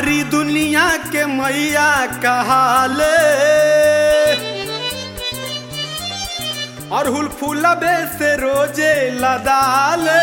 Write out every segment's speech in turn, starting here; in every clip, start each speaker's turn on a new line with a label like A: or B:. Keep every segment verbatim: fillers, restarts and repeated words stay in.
A: सारी दुनिया के मैया कहाले अरहुल फूलबे से रोजे लदाले।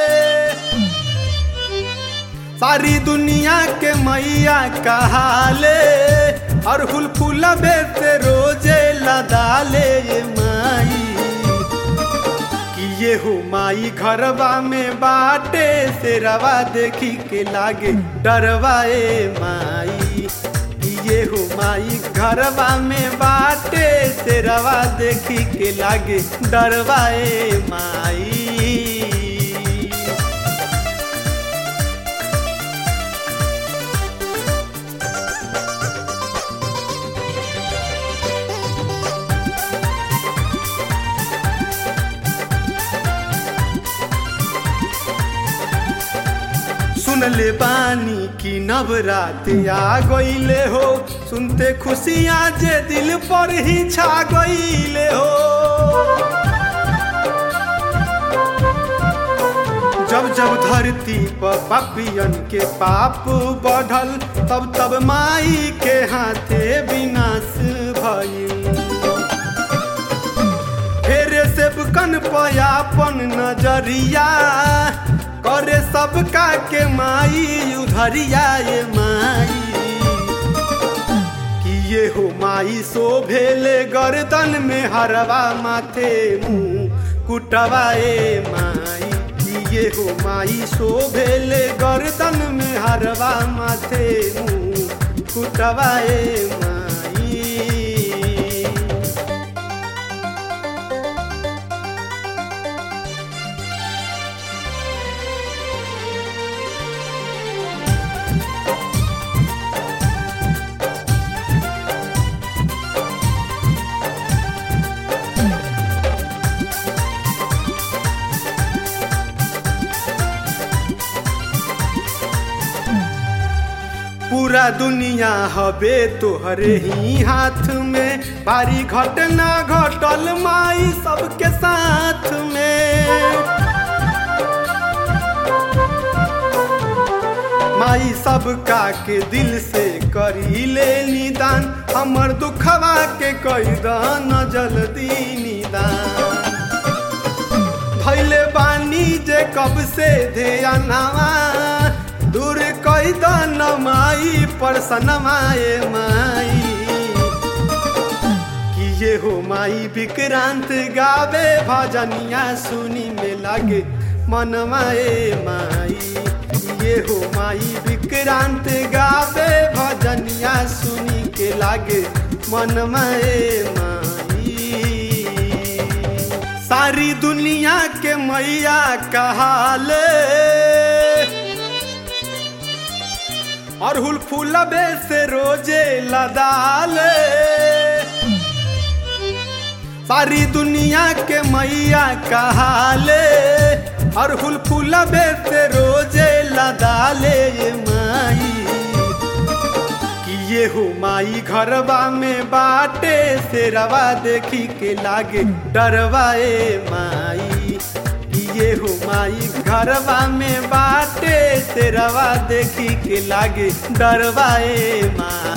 A: सारी दुनिया के मैया कहाले अरहुल फूलबे से रोजे लदाले। ये माई कि ये हो माई घरवा में बाटे से रवा देखी के लागे डरवाए माई। कि ये हो माई घरवा में बाटे से रवा देखी के लागे डरवाए माई। सुनले बानी की नवरात आ गईले हो, सुनते खुशियाँ जे दिल पर ही छा गईले हो। जब जब धरती पर पापियन के पाप बढ़ल तब तब माई के हाथे विनाश भइल। फेरे सेवकन पर आपन नजरिया करे सबका के माई उधरिया। ये माई कि ये हो माई शोभेले गर्दन में हरवा माथे मुँह कुटवाए माई। कि ये हो माई शोभेले गर्दन में हरवा माथे मुँह कुटवाए माई। पूरा दुनिया हबे तोहरे ही हाथ में, भारी घटना घटल माई सबके साथ में। माई सबका के दिल से करी ले निदान, हमर दुखवा के कई दान जल्दी निदान। धैले बानी जे कब से ध्यानवा, दूर कई दान माई परसनमाए माई। कि ये हो माई विक्रांत गावे भजनिया सुनी में लागे मनमाए माई। ये हो माई विक्रांत गावे भजनिया सुनी के लागे मनमाए माई। सारी दुनिया के मैया कहाले अरहुल फूलबे से रोजे लदाले। सारी दुनिया के मैया कहाले अरहुल फूलबे से रोजे लदाले। ये माई कि ये हो माई घरवा में बाटे से रवा देखी के लागे डरवाए माई। ये हो माई घरवा में बाटे से रवा देखी के लागे डरवाए माई।